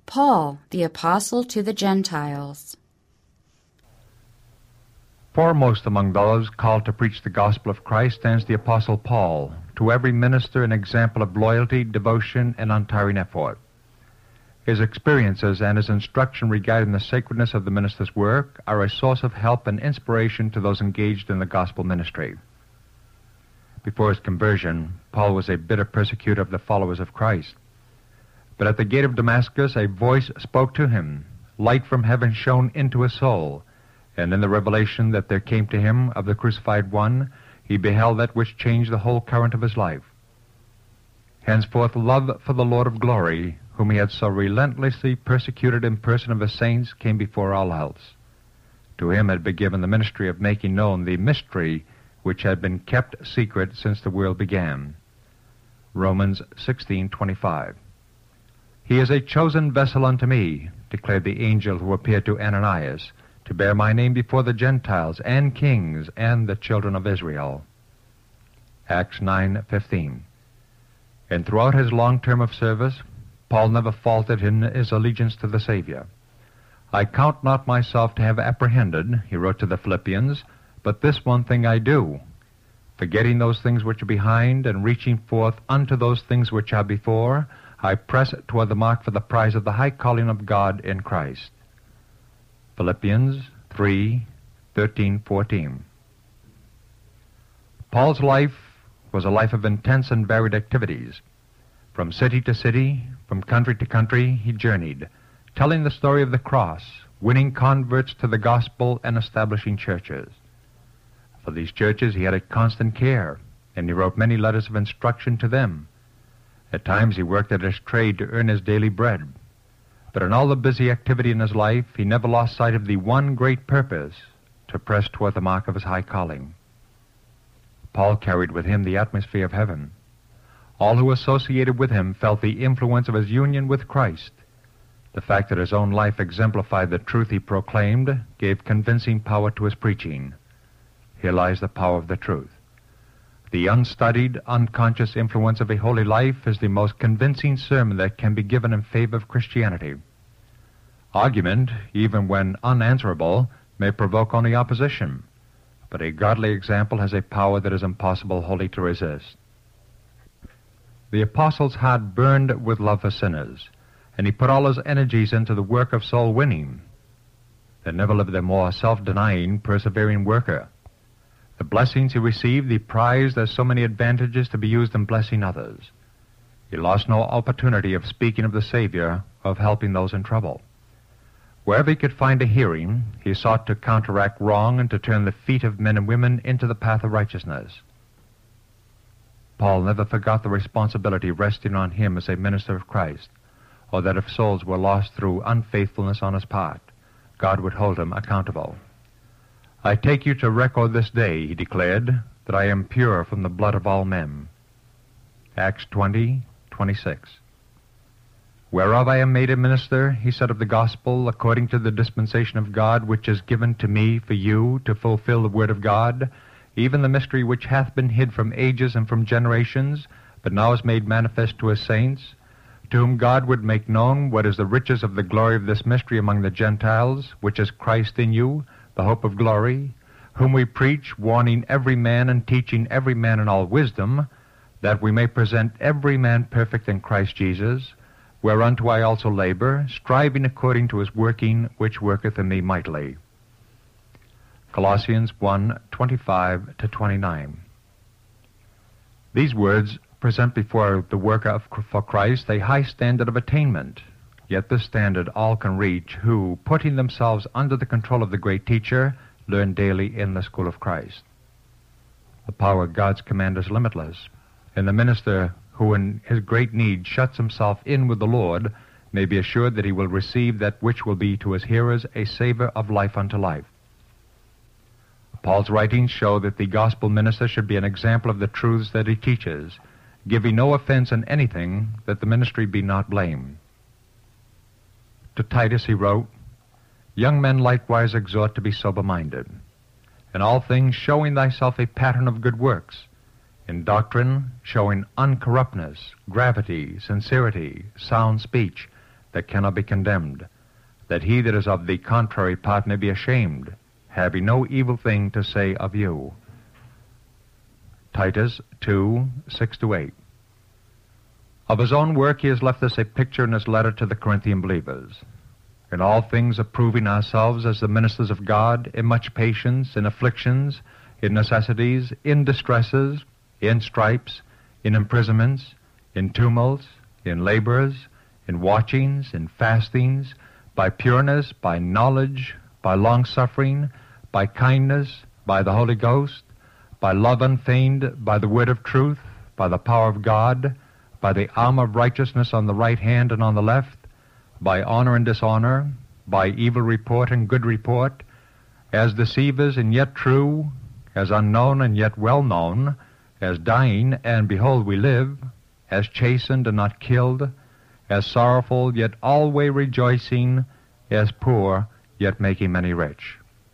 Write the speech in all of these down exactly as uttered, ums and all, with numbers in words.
Paul, the Apostle to the Gentiles. Foremost among those called to preach the gospel of Christ stands the Apostle Paul, to every minister an example of loyalty, devotion, and untiring effort. His experiences and his instruction regarding the sacredness of the minister's work are a source of help and inspiration to those engaged in the gospel ministry. Before his conversion, Paul was a bitter persecutor of the followers of Christ. But at the gate of Damascus, a voice spoke to him. Light from heaven shone into his soul, and in the revelation that there came to him of the crucified one, he beheld that which changed the whole current of his life. Henceforth, love for the Lord of glory, whom he had so relentlessly persecuted in person of his saints, came before all else. To him had been given the ministry of making known the mystery which had been kept secret since the world began. Romans sixteen twenty-five. He is a chosen vessel unto me, declared the angel who appeared to Ananias, to bear my name before the Gentiles and kings and the children of Israel. Acts nine fifteen. And throughout his long term of service, Paul never faltered in his allegiance to the Savior. I count not myself to have apprehended, he wrote to the Philippians, but this one thing I do, forgetting those things which are behind and reaching forth unto those things which are before, I press toward the mark for the prize of the high calling of God in Christ. Philippians three thirteen fourteen. Paul's life was a life of intense and varied activities. From city to city, from country to country, he journeyed, telling the story of the cross, winning converts to the gospel, and establishing churches. For these churches he had a constant care, and he wrote many letters of instruction to them. At times he worked at his trade to earn his daily bread. But in all the busy activity in his life, he never lost sight of the one great purpose, to press toward the mark of his high calling. Paul carried with him the atmosphere of heaven. All who associated with him felt the influence of his union with Christ. The fact that his own life exemplified the truth he proclaimed gave convincing power to his preaching. Here lies the power of the truth. The unstudied, unconscious influence of a holy life is the most convincing sermon that can be given in favor of Christianity. Argument, even when unanswerable, may provoke only opposition, but a godly example has a power that is impossible wholly to resist. The apostle's heart burned with love for sinners, and he put all his energies into the work of soul winning. There never lived a more self-denying, persevering worker. The blessings he received he prized as so many advantages to be used in blessing others. He lost no opportunity of speaking of the Savior, of helping those in trouble. Wherever he could find a hearing, he sought to counteract wrong and to turn the feet of men and women into the path of righteousness. Paul never forgot the responsibility resting on him as a minister of Christ, or that if souls were lost through unfaithfulness on his part, God would hold him accountable. I take you to record this day, he declared, that I am pure from the blood of all men. Acts twenty twenty-six. Whereof I am made a minister, he said, of the gospel, according to the dispensation of God, which is given to me for you to fulfill the word of God, even the mystery which hath been hid from ages and from generations, but now is made manifest to his saints, to whom God would make known what is the riches of the glory of this mystery among the Gentiles, which is Christ in you, the hope of glory, whom we preach, warning every man and teaching every man in all wisdom, that we may present every man perfect in Christ Jesus, whereunto I also labor, striving according to his working, which worketh in me mightily. Colossians one twenty-five to twenty-nine. These words present before the worker of, for Christ a high standard of attainment. Yet this standard all can reach who, putting themselves under the control of the great teacher, learn daily in the school of Christ. The power of God's command is limitless, and the minister who in his great need shuts himself in with the Lord may be assured that he will receive that which will be to his hearers a savor of life unto life. Paul's writings show that the gospel minister should be an example of the truths that he teaches, giving no offense in anything, that the ministry be not blamed. To Titus he wrote, Young men likewise exhort to be sober-minded, in all things showing thyself a pattern of good works, in doctrine showing uncorruptness, gravity, sincerity, sound speech, that cannot be condemned, that he that is of the contrary part may be ashamed, having no evil thing to say of you. Titus two, six to eight. Of his own work he has left us a picture in his letter to the Corinthian believers. In all things approving ourselves as the ministers of God, in much patience, in afflictions, in necessities, in distresses, in stripes, in imprisonments, in tumults, in labors, in watchings, in fastings, by pureness, by knowledge, by long-suffering, by kindness, by the Holy Ghost, by love unfeigned, by the word of truth, by the power of God, by the arm of righteousness on the right hand and on the left, by honor and dishonor, by evil report and good report, as deceivers and yet true, as unknown and yet well known, as dying and behold we live, as chastened and not killed, as sorrowful yet always rejoicing, as poor yet making many rich.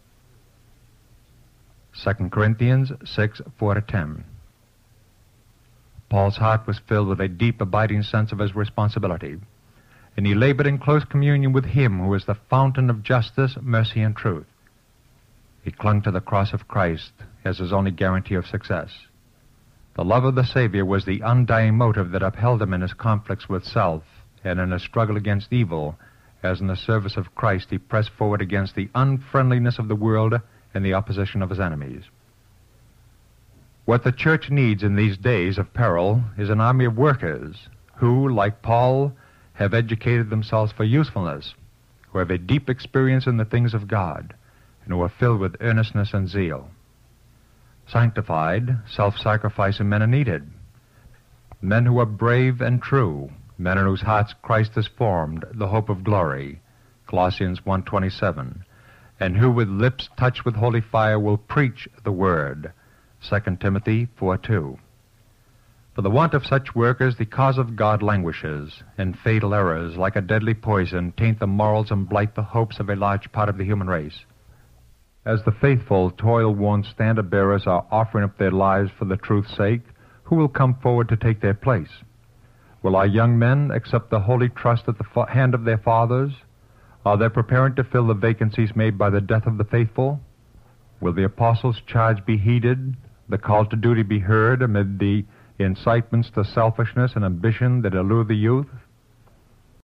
Second Corinthians six, four to ten. Paul's heart was filled with a deep, abiding sense of his responsibility, and he labored in close communion with him who is the fountain of justice, mercy, and truth. He clung to the cross of Christ as his only guarantee of success. The love of the Savior was the undying motive that upheld him in his conflicts with self and in his struggle against evil, as in the service of Christ he pressed forward against the unfriendliness of the world and the opposition of his enemies. What the church needs in these days of peril is an army of workers who, like Paul, have educated themselves for usefulness, who have a deep experience in the things of God, and who are filled with earnestness and zeal. Sanctified, self-sacrificing men are needed. Men who are brave and true, men in whose hearts Christ has formed the hope of glory, Colossians one twenty-seven, and who with lips touched with holy fire will preach the word, Second Timothy four two. For the want of such workers, the cause of God languishes, and fatal errors, like a deadly poison, taint the morals and blight the hopes of a large part of the human race. As the faithful, toil-worn standard-bearers are offering up their lives for the truth's sake, who will come forward to take their place? Will our young men accept the holy trust at the fa- hand of their fathers? Are they preparing to fill the vacancies made by the death of the faithful? Will the apostles' charge be heeded, the call to duty be heard amid the incitements to selfishness and ambition that allure the youth?